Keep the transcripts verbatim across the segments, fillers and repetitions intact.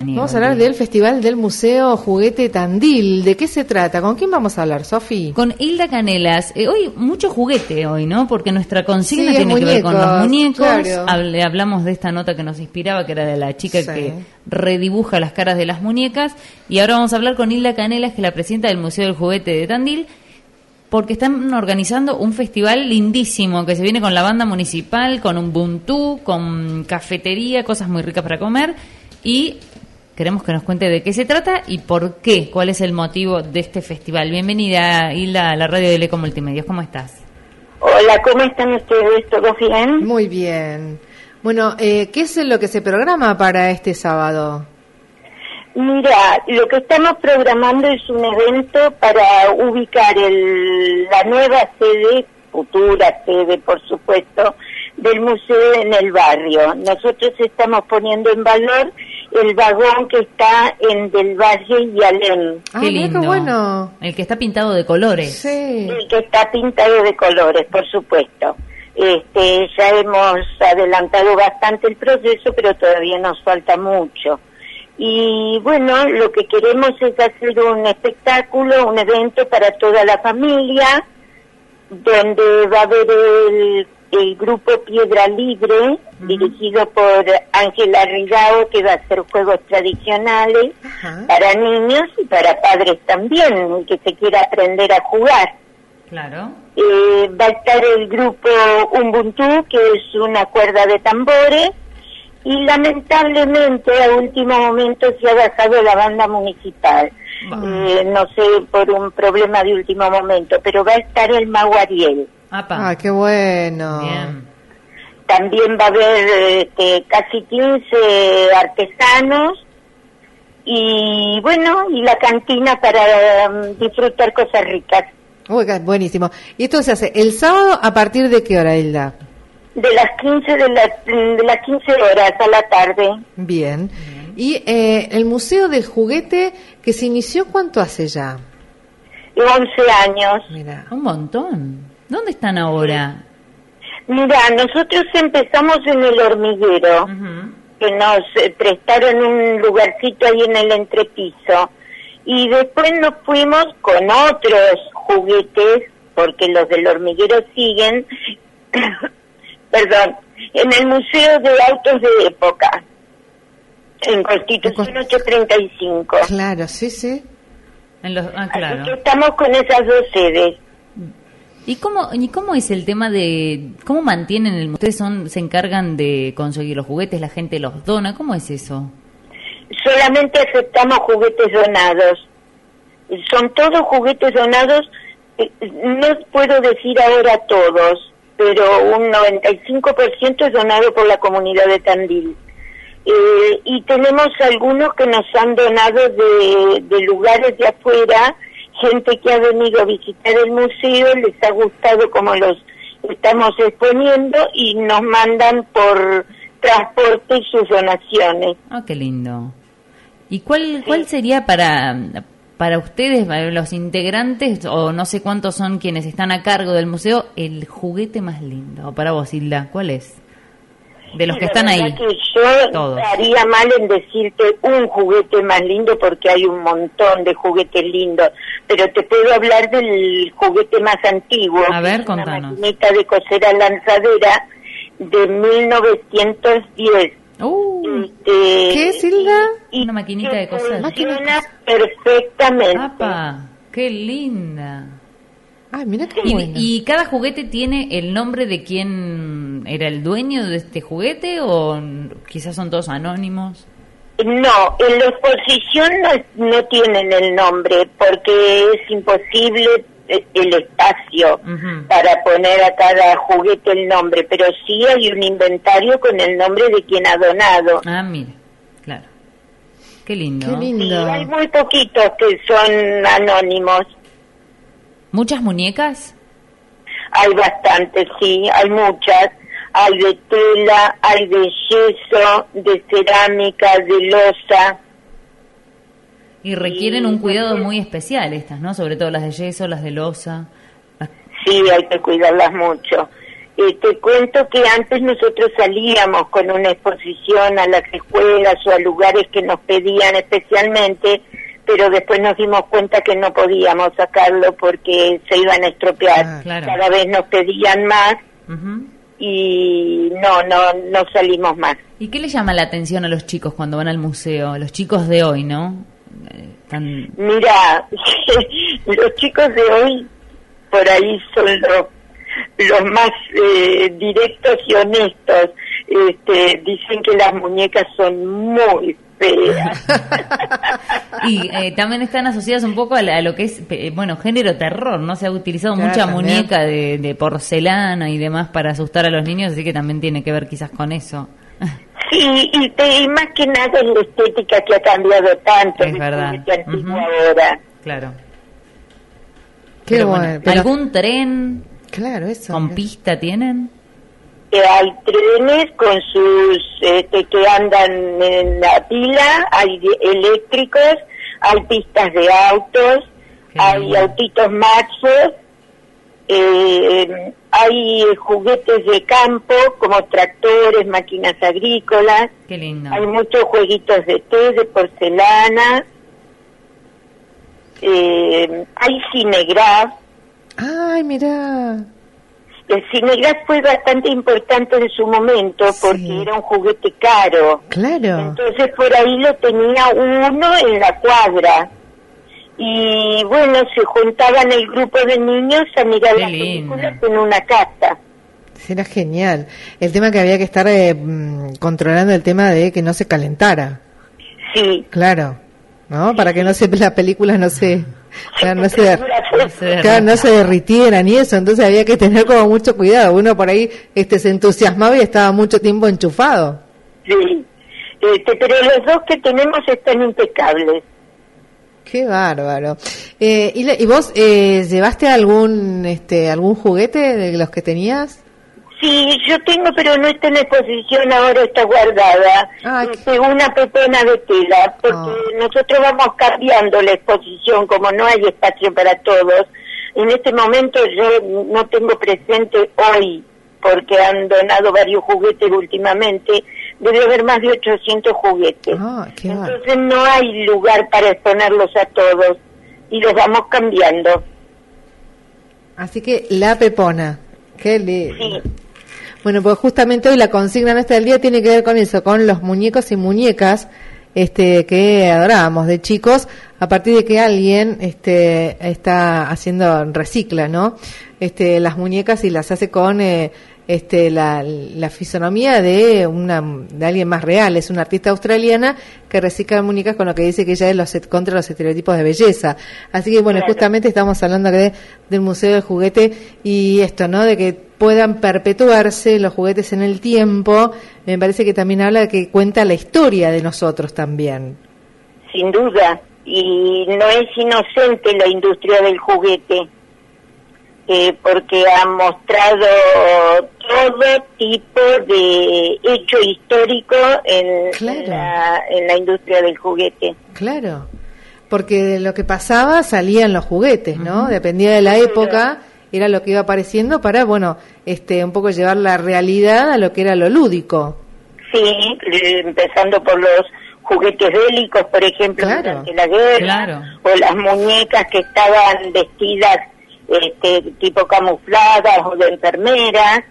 veraniego. Vamos a hablar del Festival del Museo Juguete Tandil. ¿De qué se trata? ¿Con quién vamos a hablar, Sofi? Con Hilda Canelas. Eh, hoy mucho juguete hoy, ¿no? Porque nuestra consigna Sí, tiene muñecos, que ver con los muñecos. Claro. Hable, hablamos de esta nota que nos inspiraba, que era de la chica Sí. que redibuja las caras de las muñecas. Y ahora vamos a hablar con Hilda Canelas, que es la presidenta del Museo del Juguete de Tandil, porque están organizando un festival lindísimo que se viene con la banda municipal, con un Ubuntu, con cafetería, cosas muy ricas para comer, y queremos que nos cuente de qué se trata y por qué, cuál es el motivo de este festival. Bienvenida, Hilda, a la radio de Leco Multimedios. ¿Cómo estás? Hola, ¿cómo están ustedes? ¿Todo bien? Muy bien. Bueno, eh, ¿qué es lo que se programa para este sábado? Mira, lo que estamos programando es un evento para ubicar el, la nueva sede, futura sede, por supuesto, del museo en el barrio. Nosotros estamos poniendo en valor el vagón que está en Del Valle y Alem. Ah, Qué mira lindo. qué bueno. El que está pintado de colores. Sí. El que está pintado de colores, por supuesto. Este, ya hemos adelantado bastante el proceso, pero todavía nos falta mucho. Y bueno, lo que queremos es hacer un espectáculo, un evento para toda la familia, donde va a haber el, el grupo Piedra Libre, uh-huh. dirigido por Ángela Rigao, que va a hacer juegos tradicionales uh-huh. para niños y para padres también, que se quiera aprender a jugar. Claro. Eh, va a estar el grupo Ubuntu, que es una cuerda de tambores, y lamentablemente a último momento se ha bajado la banda municipal, eh, no sé, por un problema de último momento, pero va a estar el Mago Ariel. Ah, qué bueno. Bien. También va a haber este, casi quince artesanos y bueno, y la cantina para um, disfrutar cosas ricas. Uy, buenísimo. ¿Y esto se hace el sábado a partir de qué hora, Hilda? De las quince de, la, de las quince horas a la tarde. Bien. Bien. Y eh, el Museo del Juguete, que se inició, ¿cuánto hace ya? once años. Mira. Un montón. ¿Dónde están ahora? Mira, nosotros empezamos en el Hormiguero, uh-huh. que nos eh, prestaron un lugarcito ahí en el entrepiso. Y después nos fuimos con otros juguetes, porque los del Hormiguero siguen... Perdón, en el Museo de Autos de Época, en Constitución ochocientos treinta y cinco. Claro, sí, sí. En los, ah, claro. Así que estamos con esas dos sedes. ¿Y cómo, ¿Y cómo es el tema de, cómo mantienen el museo? ¿Ustedes son, se encargan de conseguir los juguetes, la gente los dona? ¿Cómo es eso? Solamente aceptamos juguetes donados. Son todos juguetes donados, no puedo decir ahora todos, pero un noventa y cinco por ciento es donado por la comunidad de Tandil. Eh, y tenemos algunos que nos han donado de, de lugares de afuera, gente que ha venido a visitar el museo, les ha gustado como los estamos exponiendo y nos mandan por transporte sus donaciones. Ah, qué lindo. ¿Y cuál, cuál sería para... para ustedes, los integrantes, o no sé cuántos son quienes están a cargo del museo, el juguete más lindo? Para vos, Hilda, ¿cuál es? De los que están ahí. Que yo todos. Haría mal en decirte un juguete más lindo porque hay un montón de juguetes lindos, pero te puedo hablar del juguete más antiguo. A ver, contanos. Una maquinita de coser a lanzadera de mil novecientos diez. Uh, este, ¿Qué es, Hilda? Y, una maquinita de coser. Funciona perfectamente. ¡Apa! ¡Qué linda! Ay, mira qué y, bueno. ¿Y cada juguete tiene el nombre de quién era el dueño de este juguete o quizás son todos anónimos? No, en la exposición no, no tienen el nombre porque es imposible el espacio uh-huh. para poner a cada juguete el nombre, pero sí hay un inventario con el nombre de quien ha donado. Ah, mira, claro. Qué lindo. Qué lindo. Sí, hay muy poquitos que son anónimos. ¿Muchas muñecas? Hay bastantes, sí, hay muchas. Hay de tela, hay de yeso, de cerámica, de loza. Y requieren un cuidado muy especial estas, ¿no? Sobre todo las de yeso, las de loza. Las... Sí, hay que cuidarlas mucho. Eh, te cuento que antes nosotros salíamos con una exposición a las escuelas o a lugares que nos pedían especialmente, pero después nos dimos cuenta que no podíamos sacarlo porque se iban a estropear. Ah, claro. Cada vez nos pedían más uh-huh. y no, no, no salimos más. ¿Y qué le llama la atención a los chicos cuando van al museo? Los chicos de hoy, ¿no? Tan... Mira, los chicos de hoy por ahí son los los más eh, directos y honestos. Este, dicen que las muñecas son muy feas. Y eh, también están asociadas un poco a, la, a lo que es, eh, bueno, género terror, ¿no? Se ha utilizado claro, mucha también. muñeca de, de porcelana y demás para asustar a los niños, así que también tiene que ver quizás con eso. Sí, y, te, y más que nada es la estética que ha cambiado tanto. Es verdad. Uh-huh. Ahora. Claro. Qué pero, bueno, bueno, pero... ¿algún tren claro, eso, con es... pista tienen? Eh, hay trenes con sus este, que andan en la pila, hay eléctricos, hay pistas de autos, Qué hay lindo. autitos machos, eh, hay juguetes de campo como tractores, máquinas agrícolas. Qué lindo. Hay muchos jueguitos de té, de porcelana, eh, hay cinegraf. Ay, mira. El cinegraf fue bastante importante en su momento porque sí. era un juguete caro. Claro. Entonces por ahí lo tenía uno en la cuadra. Y bueno, se juntaban el grupo de niños a mirar Qué las lindo. películas en una casa. Era genial. El tema que había que estar eh, controlando el tema de que no se calentara. Sí. Claro. ¿No? Para que no se las películas no se... Claro, no se, claro, no se derritieran y eso, entonces había que tener como mucho cuidado. Uno por ahí este se entusiasmaba y estaba mucho tiempo enchufado. Sí, este, pero los dos que tenemos están impecables. Qué bárbaro. Eh, ¿y, ¿Y vos eh, llevaste algún este algún juguete de los que tenías? Sí, yo tengo, pero no está en exposición, ahora está guardada. Ah, este, una pepona de tela, porque oh. nosotros vamos cambiando la exposición, como no hay espacio para todos. En este momento yo no tengo presente hoy, porque han donado varios juguetes últimamente, debe haber más de ochocientos juguetes. Oh, Entonces no hay lugar para exponerlos a todos, y los vamos cambiando. Así que la pepona, qué lindo. Sí. Bueno, pues justamente hoy la consigna nuestra del día tiene que ver con eso, con los muñecos y muñecas este que adorábamos de chicos, a partir de que alguien este está haciendo, recicla, ¿no? Este las muñecas y las hace con eh, este la, la fisonomía de una de alguien más real. Es una artista australiana que recicla muñecas con lo que dice que ella es los, contra los estereotipos de belleza. Así que bueno, claro. justamente estamos hablando de, del Museo del Juguete y esto, ¿no? De que puedan perpetuarse los juguetes en el tiempo. Me parece que también habla de que cuenta la historia de nosotros también. Sin duda, y no es inocente la industria del juguete, eh, porque ha mostrado todo tipo de hecho histórico en, claro. en, la, en la industria del juguete. Claro, porque de lo que pasaba salían los juguetes, ¿no? Uh-huh. Dependía de la época, era lo que iba apareciendo para, bueno, este, un poco llevar la realidad a lo que era lo lúdico. Sí, empezando por los juguetes bélicos, por ejemplo, claro. durante la guerra, claro. o las muñecas que estaban vestidas este, tipo camufladas o de enfermeras.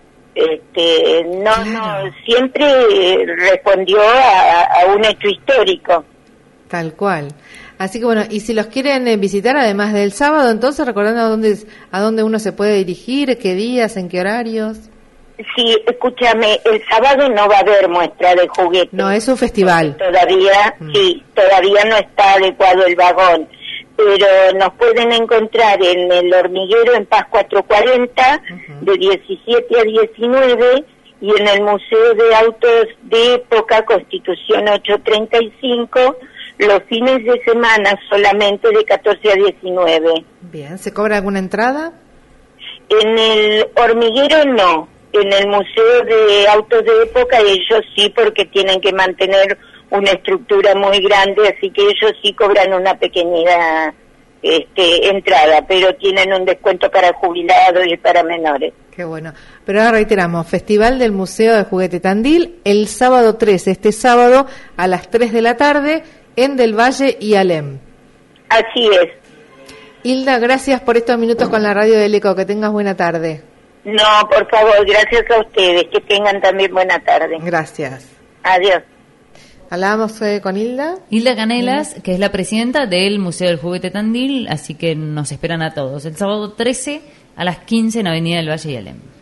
Este, no, claro. no, siempre respondió a, a un hecho histórico. Tal cual. Así que bueno, y si los quieren eh, visitar además del sábado, entonces recordando a dónde a dónde uno se puede dirigir, qué días, en qué horarios. Sí, escúchame, el sábado no va a haber muestra de juguetes. No, es un festival. Todavía, mm. sí, todavía no está adecuado el vagón, pero nos pueden encontrar en el Hormiguero en Paz cuatrocientos cuarenta, uh-huh. de diecisiete a diecinueve, y en el Museo de Autos de Época, Constitución ochocientos treinta y cinco, los fines de semana solamente de catorce a diecinueve. Bien, ¿se cobra alguna entrada? En el Hormiguero no, en el Museo de Autos de Época ellos sí, porque tienen que mantener una estructura muy grande, así que ellos sí cobran una pequeña este, entrada, pero tienen un descuento para jubilados y para menores. Qué bueno. Pero ahora reiteramos, Festival del Museo de Juguete Tandil, el sábado trece, este sábado a las tres de la tarde, en Del Valle y Alem. Así es. Hilda, gracias por estos minutos con la Radio del Eco, que tengas buena tarde. No, por favor, gracias a ustedes, que tengan también buena tarde. Gracias. Adiós. Hablábamos eh, con Hilda. Hilda Canelas, que es la presidenta del Museo del Juguete Tandil, así que nos esperan a todos. El sábado trece a las quince en Avenida del Valle y Alem.